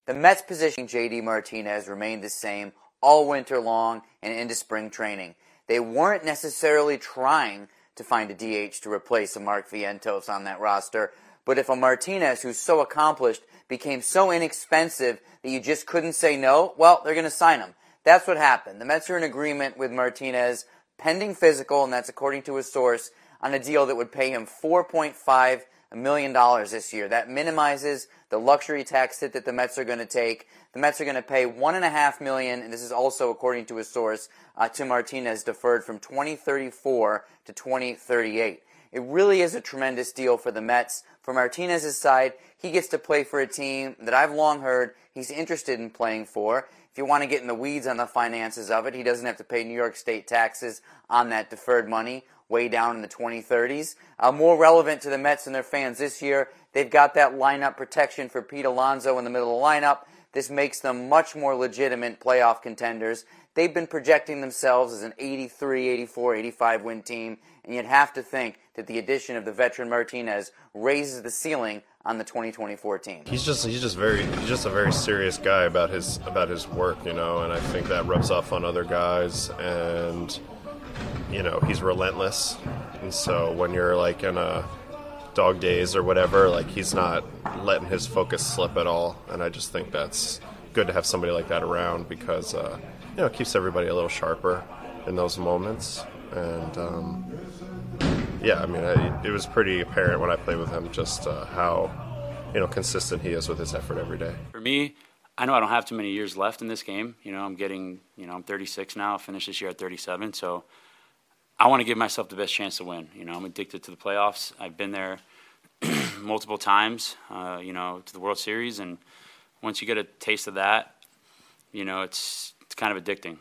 The Mets' position J.D. Martinez remained the same all winter long and into spring training. They weren't necessarily trying to find a DH to replace a Mark Vientos on that roster, but if a Martinez who's so accomplished became so inexpensive that you just couldn't say no, well, they're going to sign him. That's what happened. The Mets are in agreement with Martinez, pending physical, and that's according to a source, on a deal that would pay him $4.5 million this year. That minimizes the luxury tax hit that the Mets are going to take. The Mets are going to pay $1.5 million, and this is also according to a source, to Martinez, deferred from 2034 to 2038. It really is a tremendous deal for the Mets. For Martinez's side, he gets to play for a team that I've long heard he's interested in playing for. If you want to get in the weeds on the finances of it, he doesn't have to pay New York State taxes on that deferred money, way down in the 2030s. More relevant to the Mets and their fans this year, they've got that lineup protection for Pete Alonso in the middle of the lineup. This makes them much more legitimate playoff contenders. They've been projecting themselves as an 83, 84, 85 win team, and you'd have to think that the addition of the veteran Martinez raises the ceiling on the 2024 team. He's just a very serious guy about his work, and I think that rubs off on other guys, and he's relentless. And so when you're like in a dog days or whatever, like he's not letting his focus slip at all. And I just think that's good to have somebody like that around because it keeps everybody a little sharper in those moments. And it was pretty apparent when I played with him just how consistent he is with his effort every day. For me, I know I don't have too many years left in this game. I'm 36 now. I'll finish this year at 37. So I want to give myself the best chance to win. I'm addicted to the playoffs. I've been there multiple times, to the World Series. And once you get a taste of that, it's kind of addicting.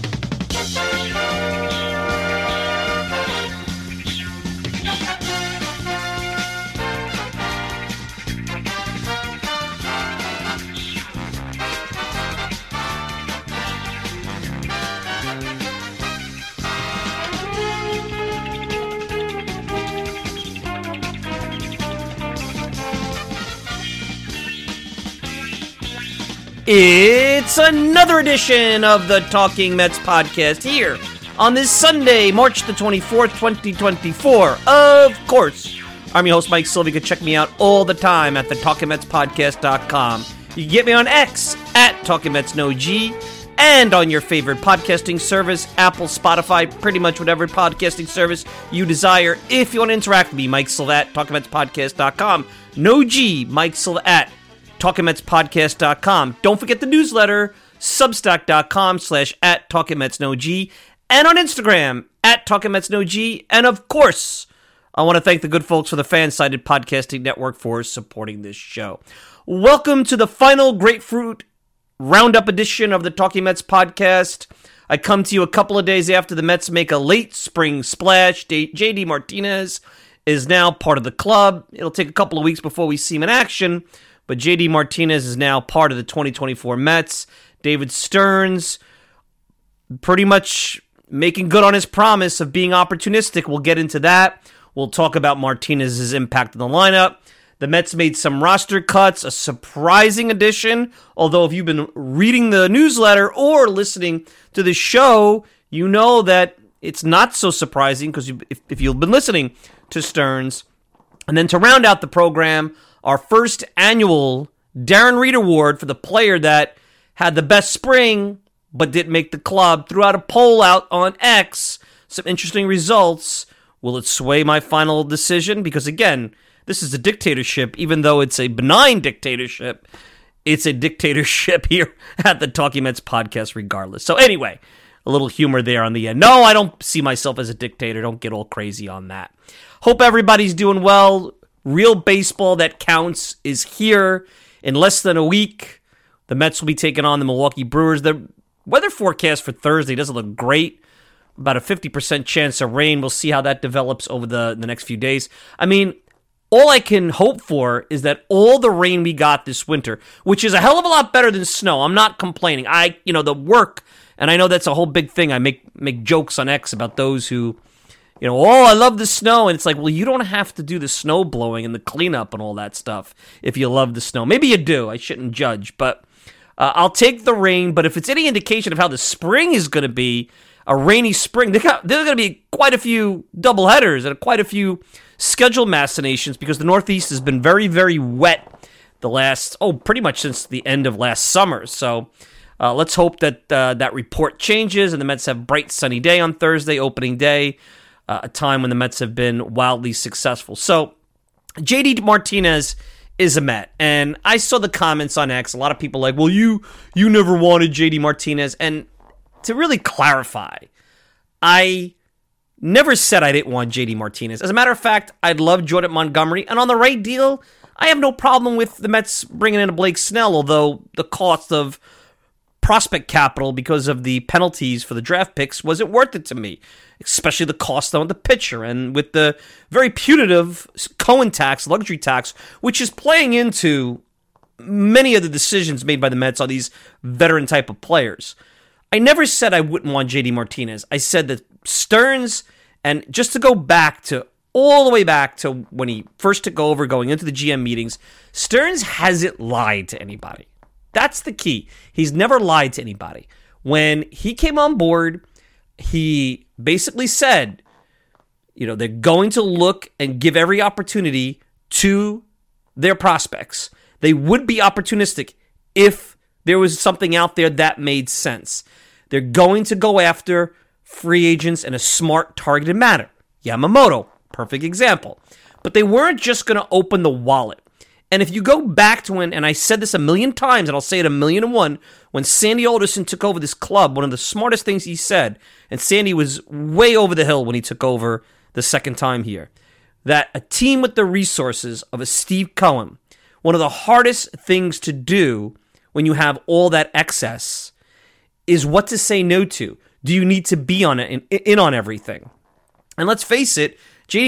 It's another edition of the Talking Mets podcast here on this Sunday, March the 24th, 2024. Of course, I'm your host, Mike Silva. You can check me out all the time at the TalkingMetsPodcast.com. You can get me on X at TalkingMetsNoG and on your favorite podcasting service, Apple, Spotify, pretty much whatever podcasting service you desire. If you want to interact with me, Mike Silva at TalkingMetsPodcast.com. No G, Mike Silva at TalkingMetsPodcast.com. Don't forget the newsletter, Substack.com/at TalkingMetsNoG, and on Instagram, at TalkingMetsNoG. And of course, I want to thank the good folks for the Fan-Sided Podcasting Network for supporting this show. Welcome to the final Grapefruit Roundup edition of the Talking Mets podcast. I come to you a couple of days after the Mets make a late spring splash. J.D. Martinez is now part of the club. It'll take a couple of weeks before we see him in action, but J.D. Martinez is now part of the 2024 Mets. David Stearns pretty much making good on his promise of being opportunistic. We'll get into that. We'll talk about Martinez's impact on the lineup. The Mets made some roster cuts, a surprising addition. Although if you've been reading the newsletter or listening to the show, you know that it's not so surprising because if you've been listening to Stearns. And then to round out the program, our first annual Darren Reed Award for the player that had the best spring but didn't make the club. Threw out a poll out on X. Some interesting results. Will it sway my final decision? Because again, this is a dictatorship. Even though it's a benign dictatorship, it's a dictatorship here at the Talking Mets podcast regardless. So anyway, a little humor there on the end. No, I don't see myself as a dictator. Don't get all crazy on that. Hope everybody's doing well. Real baseball that counts is here. In less than a week, the Mets will be taking on the Milwaukee Brewers. The weather forecast for Thursday doesn't look great. About a 50% chance of rain. We'll see how that develops over the next few days. I mean, all I can hope for is that all the rain we got this winter, which is a hell of a lot better than snow. I'm not complaining. The work, and I know that's a whole big thing. I make jokes on X about those who, I love the snow. And it's like, well, you don't have to do the snow blowing and the cleanup and all that stuff if you love the snow. Maybe you do. I shouldn't judge. But I'll take the rain. But if it's any indication of how the spring is going to be, a rainy spring, there's going to be quite a few doubleheaders and quite a few schedule machinations because the Northeast has been very, very wet pretty much since the end of last summer. So let's hope that that report changes and the Mets have a bright sunny day on Thursday, opening day, a time when the Mets have been wildly successful. So JD Martinez is a Met, and I saw the comments on X. A lot of people like, well, you never wanted JD Martinez, and to really clarify, I never said I didn't want JD Martinez. As a matter of fact, I'd love Jordan Montgomery, and on the right deal, I have no problem with the Mets bringing in a Blake Snell, although the cost of prospect capital because of the penalties for the draft picks wasn't worth it to me, especially the cost on the pitcher, and with the very punitive Cohen tax, luxury tax, which is playing into many of the decisions made by the Mets on these veteran type of players. I never said I wouldn't want JD Martinez. I said that Stearns, and just to go back to all the way back to when he first took over, going into the GM meetings, Stearns hasn't lied to anybody. That's the key. He's never lied to anybody. When he came on board, he basically said, they're going to look and give every opportunity to their prospects. They would be opportunistic if there was something out there that made sense. They're going to go after free agents in a smart, targeted manner. Yamamoto, perfect example. But they weren't just going to open the wallet. And if you go back to when, and I said this a million times, and I'll say it 1,000,001, when Sandy Alderson took over this club, one of the smartest things he said, and Sandy was way over the hill when he took over the second time here, that a team with the resources of a Steve Cohen, one of the hardest things to do when you have all that excess is what to say no to. Do you need to be on it, in on everything? And let's face it,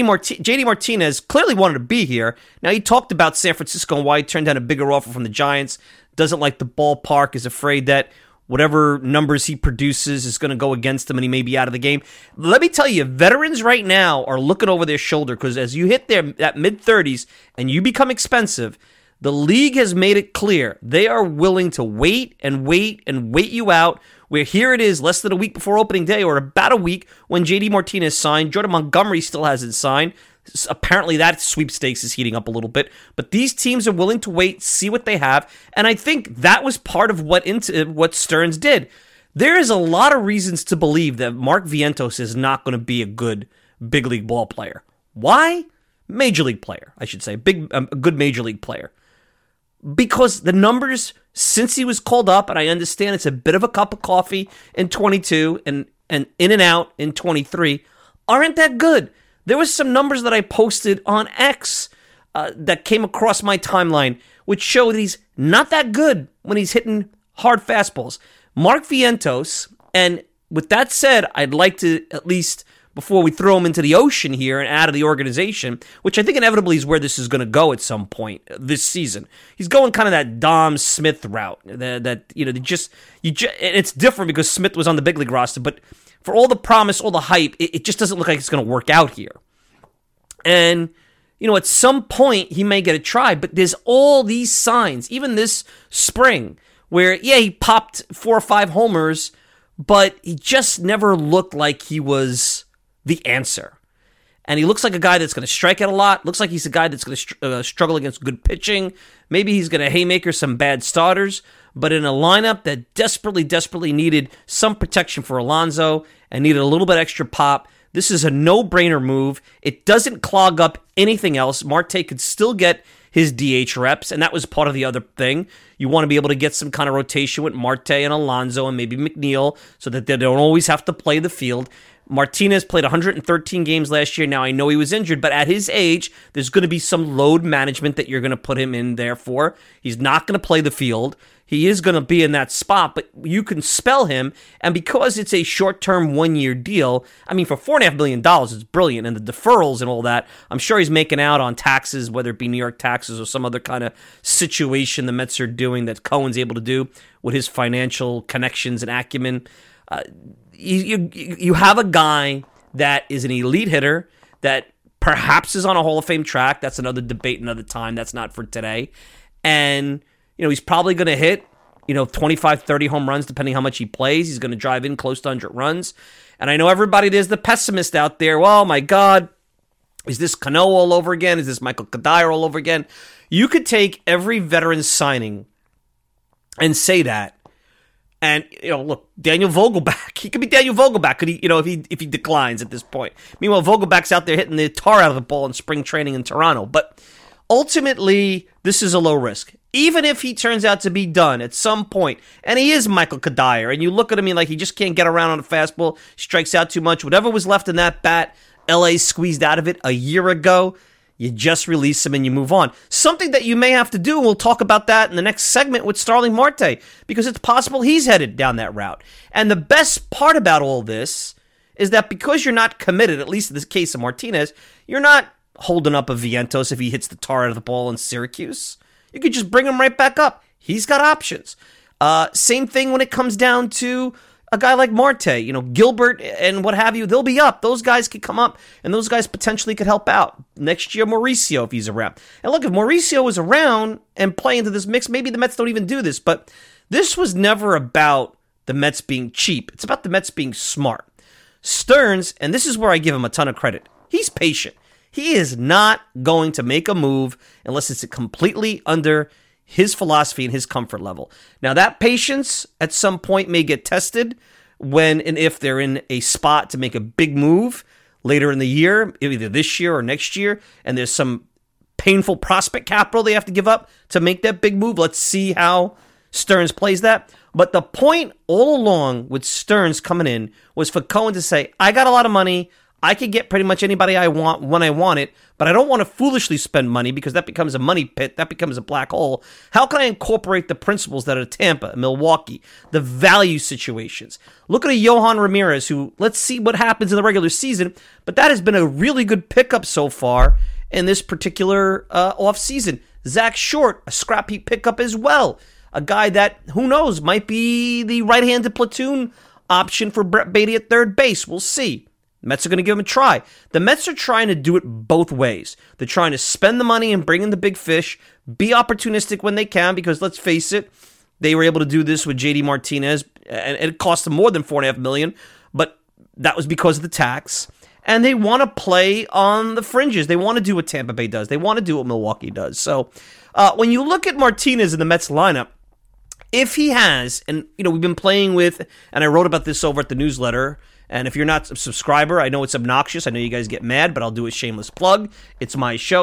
JD Martinez clearly wanted to be here. Now, he talked about San Francisco and why he turned down a bigger offer from the Giants, doesn't like the ballpark, is afraid that whatever numbers he produces is going to go against him and he may be out of the game. Let me tell you, veterans right now are looking over their shoulder because as you hit that mid-30s and you become expensive, the league has made it clear they are willing to wait and wait and wait you out, where here it is less than a week before opening day or about a week when JD Martinez signed. Jordan Montgomery still hasn't signed. Apparently that sweepstakes is heating up a little bit. But these teams are willing to wait, see what they have. And I think that was part of what Stearns did. There is a lot of reasons to believe that Mark Vientos is not going to be a good big league ball player. Why? Major league player, I should say. A good major league player. Because the numbers, since he was called up, and I understand it's a bit of a cup of coffee in 22 and in and out in 23, aren't that good. There was some numbers that I posted on X that came across my timeline, which show that he's not that good when he's hitting hard fastballs. Mark Vientos, and with that said, I'd like to at least, before we throw him into the ocean here and out of the organization, which I think inevitably is where this is going to go at some point this season. He's going kind of that Dom Smith route. It's different because Smith was on the big league roster, but for all the promise, all the hype, it just doesn't look like it's going to work out here. And, at some point he may get a try, but there's all these signs, even this spring, where, he popped 4 or 5 homers, but he just never looked like he was the answer. And he looks like a guy that's going to strike out a lot. Looks like he's a guy that's going to struggle against good pitching. Maybe he's going to haymaker some bad starters. But in a lineup that desperately needed some protection for Alonso and needed a little bit extra pop, this is a no-brainer move. It doesn't clog up anything else. Marte could still get his DH reps, and that was part of the other thing. You want to be able to get some kind of rotation with Marte and Alonso and maybe McNeil so that they don't always have to play the field. Martinez played 113 games last year. Now, I know he was injured, but at his age, there's going to be some load management that you're going to put him in there for. He's not going to play the field. He is going to be in that spot, but you can spell him, and because it's a short-term 1-year deal, I mean, for $4.5 million, it's brilliant, and the deferrals and all that, I'm sure he's making out on taxes, whether it be New York taxes or some other kind of situation the Mets are doing that Cohen's able to do with his financial connections and acumen. You have a guy that is an elite hitter that perhaps is on a Hall of Fame track. That's another debate another time. That's not for today. And, he's probably going to hit, 25, 30 home runs depending how much he plays. He's going to drive in close to 100 runs. And I know everybody, there's the pessimist out there. Well, my God, is this Cano all over again? Is this Michael Kadire all over again? You could take every veteran signing and say that. And, look, Daniel Vogelback, he could be Daniel Vogelback, could he, if he declines at this point. Meanwhile, Vogelback's out there hitting the tar out of the ball in spring training in Toronto. But ultimately, this is a low risk. Even if he turns out to be done at some point, and he is Michael Kadire, and you look at him like he just can't get around on a fastball, strikes out too much, whatever was left in that bat, LA squeezed out of it a year ago. You just release him and you move on. Something that you may have to do, and we'll talk about that in the next segment with Starling Marte, because it's possible he's headed down that route. And the best part about all this is that because you're not committed, at least in this case of Martinez, you're not holding up a Vientos if he hits the tar out of the ball in Syracuse. You could just bring him right back up. He's got options. Same thing when it comes down to a guy like Marte, Gilbert and what have you, they'll be up. Those guys could come up, and those guys potentially could help out. Next year, Mauricio, if he's around. And look, if Mauricio was around and play into this mix, maybe the Mets don't even do this, but this was never about the Mets being cheap. It's about the Mets being smart. Stearns, and this is where I give him a ton of credit, he's patient. He is not going to make a move unless it's completely under his philosophy and his comfort level. Now, that patience at some point may get tested when and if they're in a spot to make a big move later in the year, either this year or next year, and there's some painful prospect capital they have to give up to make that big move. Let's see how Stearns plays that. But the point all along with Stearns coming in was for Cohen to say, I got a lot of money. I could get pretty much anybody I want when I want it, but I don't want to foolishly spend money because that becomes a money pit. That becomes a black hole. How can I incorporate the principles that are Tampa, Milwaukee, the value situations? Look at a Yohan Ramirez who, let's see what happens in the regular season, but that has been a really good pickup so far in this particular offseason. Zach Short, a scrap heap pickup as well. A guy that, who knows, might be the right-handed platoon option for Brett Baty at third base. We'll see. The Mets are going to give him a try. The Mets are trying to do it both ways. They're trying to spend the money and bring in the big fish, be opportunistic when they can, because let's face it, they were able to do this with JD Martinez, and it cost them more than $4.5 million, but that was because of the tax. And they want to play on the fringes. They want to do what Tampa Bay does. They want to do what Milwaukee does. So when you look at Martinez in the Mets lineup, if he has, and we've been playing with, and I wrote about this over at the newsletter, and if you're not a subscriber, I know it's obnoxious. I know you guys get mad, but I'll do a shameless plug. It's my show,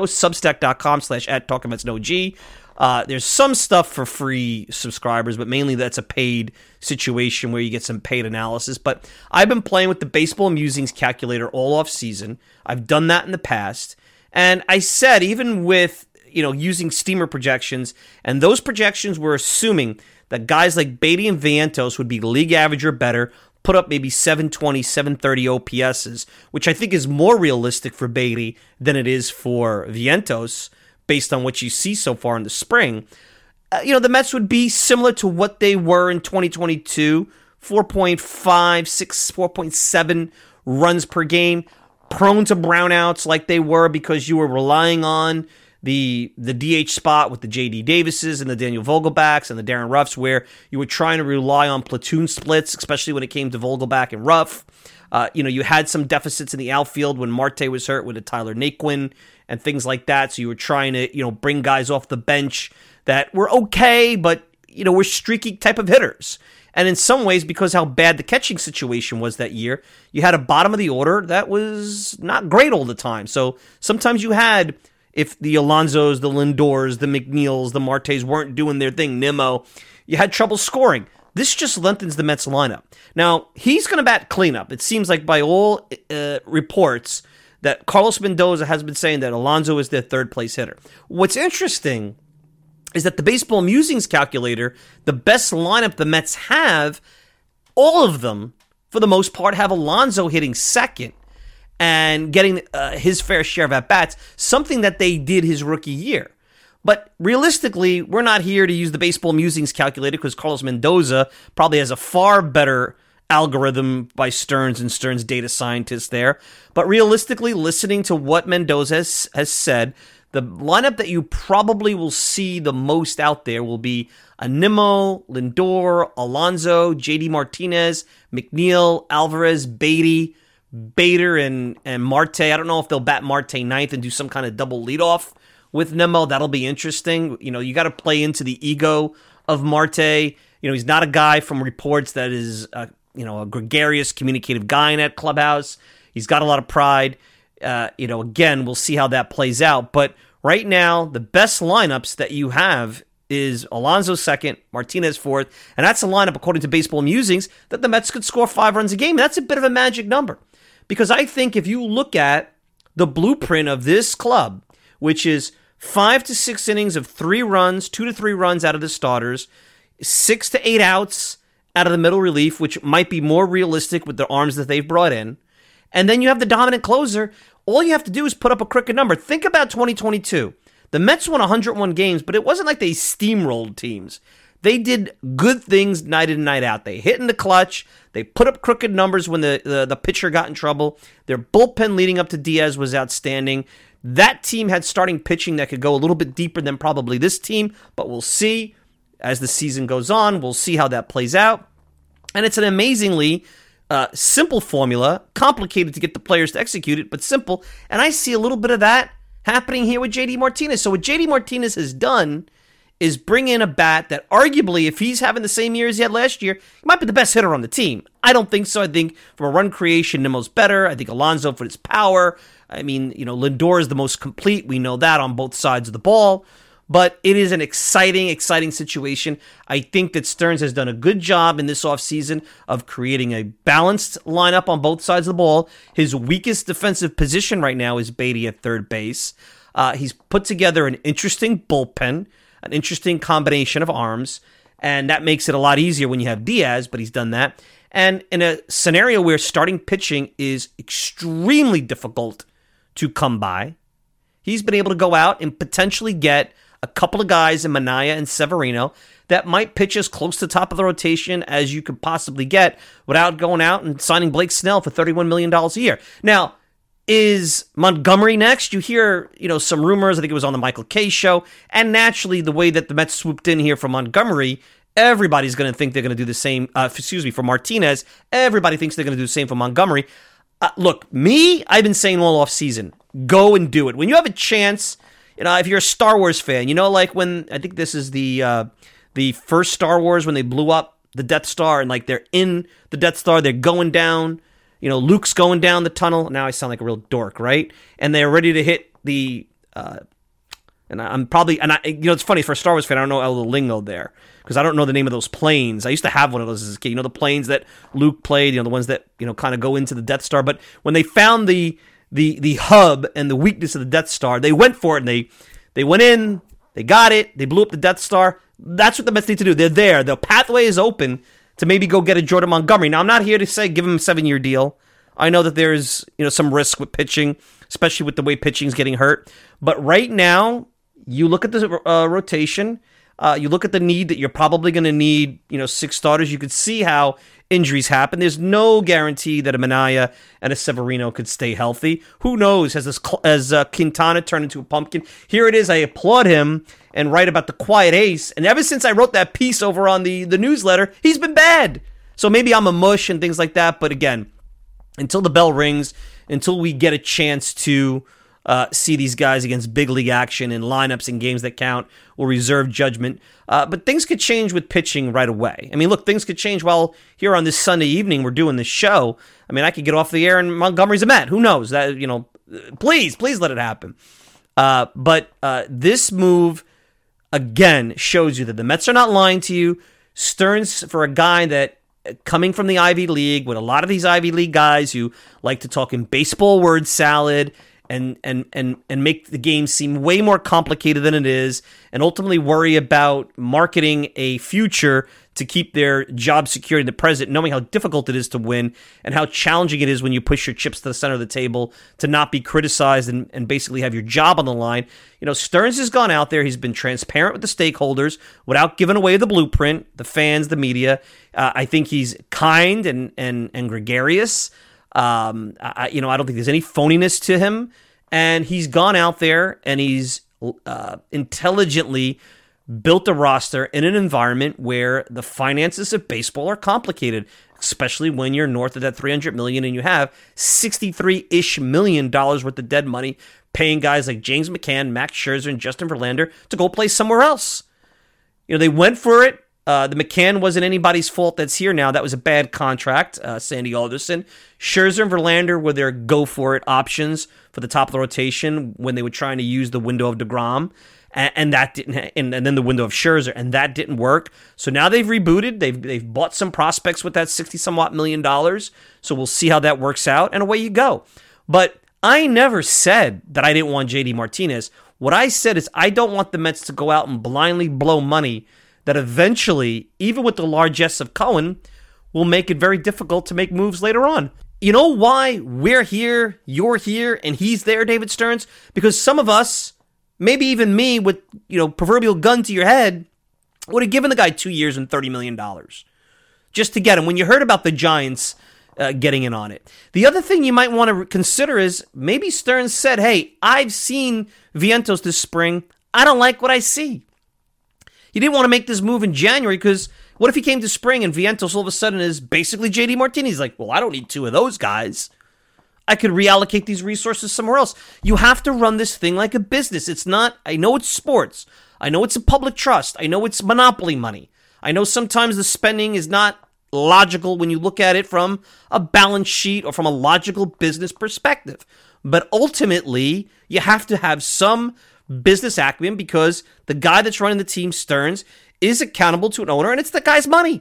substack.com/@TalkingMetsNoG. There's some stuff for free subscribers, but mainly that's a paid situation where you get some paid analysis. But I've been playing with the Baseball Musings calculator all off season. I've done that in the past. And I said, even with, using steamer projections, and those projections were assuming that guys like Baty and Vientos would be league average or better, put up maybe 720, 730 OPSs, which I think is more realistic for Baty than it is for Vientos, based on what you see so far in the spring. The Mets would be similar to what they were in 2022, 4.5, 6, 4.7 runs per game, prone to brownouts like they were because you were relying on the DH spot with the J.D. Davises and the Daniel Vogelbacks and the Darren Ruffs, where you were trying to rely on platoon splits, especially when it came to Vogelback and Ruff. You had some deficits in the outfield when Marte was hurt with a Tyler Naquin and things like that. So you were trying to, bring guys off the bench that were okay, but, were streaky type of hitters. And in some ways, because how bad the catching situation was that year, you had a bottom of the order that was not great all the time. So sometimes you had, if the Alonsos, the Lindors, the McNeils, the Martes weren't doing their thing, Nimmo, you had trouble scoring. This just lengthens the Mets lineup. Now, he's going to bat cleanup. It seems like by all reports that Carlos Mendoza has been saying that Alonso is their third place hitter. What's interesting is that the Baseball Musings calculator, the best lineup the Mets have, all of them, for the most part, have Alonso hitting second and getting his fair share of at-bats, something that they did his rookie year. But realistically, we're not here to use the Baseball Musings calculator because Carlos Mendoza probably has a far better algorithm by Stearns and Stearns data scientists there. But realistically, listening to what Mendoza has said, the lineup that you probably will see the most out there will be Nimmo, Lindor, Alonso, JD Martinez, McNeil, Alvarez, Beatty, Bader, and Marte. I don't know if they'll bat Marte ninth and do some kind of double leadoff with Nimmo. That'll be interesting. You got to play into the ego of Marte. He's not a guy from reports that is, a gregarious, communicative guy in that clubhouse. He's got a lot of pride. Again, we'll see how that plays out. But right now, the best lineups that you have is Alonso second, Martinez fourth, and that's a lineup, according to Baseball Musings, that the Mets could score 5 runs a game. That's a bit of a magic number. Because I think if you look at the blueprint of this club, which is 5 to 6 innings of 3 runs, 2 to 3 runs out of the starters, 6 to 8 outs out of the middle relief, which might be more realistic with the arms that they've brought in, and then you have the dominant closer, all you have to do is put up a crooked number. Think about 2022. The Mets won 101 games, but it wasn't like they steamrolled teams. They did good things night in and night out. They hit in the clutch. They put up crooked numbers when the pitcher got in trouble. Their bullpen leading up to Diaz was outstanding. That team had starting pitching that could go a little bit deeper than probably this team, but we'll see as the season goes on. We'll see how that plays out. And it's an amazingly simple formula, complicated to get the players to execute it, but simple. And I see a little bit of that happening here with JD Martinez. So what JD Martinez has done is bring in a bat that arguably, if he's having the same year as he had last year, he might be the best hitter on the team. I don't think so. I think from a run creation, Nimmo's better. I think Alonso for his power. I mean, Lindor is the most complete. We know that on both sides of the ball. But it is an exciting situation. I think that Stearns has done a good job in this offseason of creating a balanced lineup on both sides of the ball. His weakest defensive position right now is Beatty at third base. He's put together an interesting bullpen, an interesting combination of arms, and that makes it a lot easier when you have Diaz, but he's done that. And in a scenario where starting pitching is extremely difficult to come by, he's been able to go out and potentially get a couple of guys in Minaya and Severino that might pitch as close to the top of the rotation as you could possibly get without going out and signing Blake Snell for $31 million a year. Now, is Montgomery next? You hear, some rumors. I think it was on the Michael Kay show. And naturally, the way that the Mets swooped in here for Montgomery, everybody's going to think they're going to do the same. For Martinez, everybody thinks they're going to do the same for Montgomery. Look, I've been saying all offseason, go and do it. When you have a chance, if you're a Star Wars fan, like when, I think this is the first Star Wars when they blew up the Death Star and like they're in the Death Star, they're going down, Luke's going down the tunnel. Now I sound like a real dork, right? And they're ready to hit the, it's funny for a Star Wars fan, I don't know all the lingo there because I don't know the name of those planes. I used to have one of those as a kid, the planes that Luke played, the ones that, kind of go into the Death Star. But when they found the hub and the weakness of the Death Star, they went for it and they went in, they got it, they blew up the Death Star. That's what the Mets need to do. They're there. The pathway is open to maybe go get a Jordan Montgomery. Now, I'm not here to say give him a 7-year deal. I know that there's some risk with pitching, especially with the way pitching's getting hurt. But right now, you look at the rotation, you look at the need that you're probably going to need 6 starters. You could see how injuries happen. There's no guarantee that a Minaya and a Severino could stay healthy. Who knows? Has Quintana turned into a pumpkin? Here it is. I applaud him and write about the quiet ace. And ever since I wrote that piece over on the newsletter, he's been bad. So maybe I'm a mush and things like that. But again, until the bell rings, until we get a chance to see these guys against big league action in lineups and games that count, we'll reserve judgment. But things could change with pitching right away. I mean, look, things could change while here on this Sunday evening we're doing this show. I mean, I could get off the air and Montgomery's a Met. Who knows? That please let it happen. But this move, again, shows you that the Mets are not lying to you. Stearns, for a guy that coming from the Ivy League with a lot of these Ivy League guys who like to talk in baseball word salad and make the game seem way more complicated than it is, and ultimately worry about marketing a future to keep their job security in the present, knowing how difficult it is to win and how challenging it is when you push your chips to the center of the table to not be criticized and basically have your job on the line. You know, Stearns has gone out there. He's been transparent with the stakeholders without giving away the blueprint, the fans, the media. I think he's kind and gregarious. I don't think there's any phoniness to him. And he's gone out there and he's intelligently built a roster in an environment where the finances of baseball are complicated, especially when you're north of that $300 million and you have $63-ish million worth of dead money paying guys like James McCann, Max Scherzer, and Justin Verlander to go play somewhere else. You know, they went for it. The McCann wasn't anybody's fault that's here now. That was a bad contract, Sandy Alderson. Scherzer and Verlander were their go-for-it options for the top of the rotation when they were trying to use the window of DeGrom. And that didn't, and then the window of Scherzer, and that didn't work. So now they've rebooted. They've bought some prospects with that $60-somewhat million. So we'll see how that works out, and away you go. But I never said that I didn't want JD Martinez. What I said is I don't want the Mets to go out and blindly blow money that eventually, even with the largesse of Cohen, will make it very difficult to make moves later on. You know why we're here, you're here, and he's there, David Stearns? Because some of us, maybe even me with, proverbial gun to your head, would have given the guy 2 years and $30 million just to get him when you heard about the Giants getting in on it. The other thing you might want to consider is maybe Stearns said, hey, I've seen Vientos this spring. I don't like what I see. He didn't want to make this move in January because what if he came to spring and Vientos all of a sudden is basically JD Martinez? He's like, well, I don't need two of those guys. I could reallocate these resources somewhere else. You have to run this thing like a business. It's not, I know it's sports. I know it's a public trust. I know it's monopoly money. I know sometimes the spending is not logical when you look at it from a balance sheet or from a logical business perspective. But ultimately, you have to have some business acumen because the guy that's running the team, Stearns, is accountable to an owner, and it's the guy's money.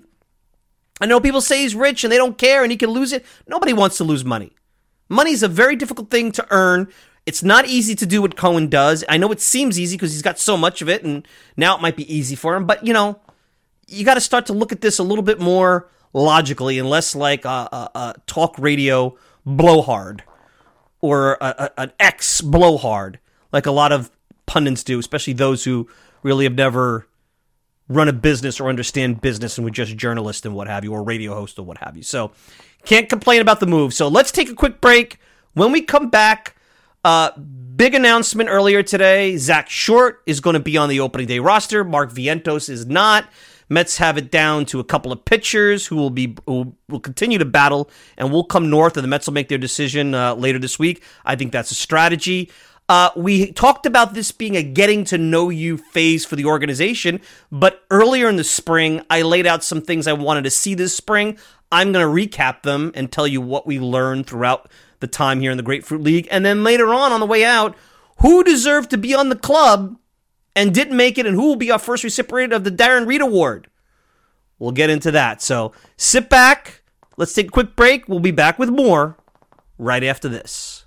I know people say he's rich and they don't care and he can lose it. Nobody wants to lose money. Money's a very difficult thing to earn. It's not easy to do what Cohen does. I know it seems easy because he's got so much of it, and now it might be easy for him. But, you got to start to look at this a little bit more logically and less like a talk radio blowhard or an ex-blowhard like a lot of pundits do, especially those who really have never run a business or understand business and were just journalists and what have you, or radio hosts or what have you. So can't complain about the move. So let's take a quick break. When we come back, big announcement earlier today. Zach Short is going to be on the opening day roster. Mark Vientos is not. Mets have it down to a couple of pitchers who will continue to battle and will come north, and the Mets will make their decision later this week. I think that's a strategy. We talked about this being a getting to know you phase for the organization, but earlier in the spring, I laid out some things I wanted to see this spring. I'm going to recap them and tell you what we learned throughout the time here in the Grapefruit League. And then later on the way out, who deserved to be on the club and didn't make it, and who will be our first recipient of the Darren Reed Award. We'll get into that. So sit back. Let's take a quick break. We'll be back with more right after this.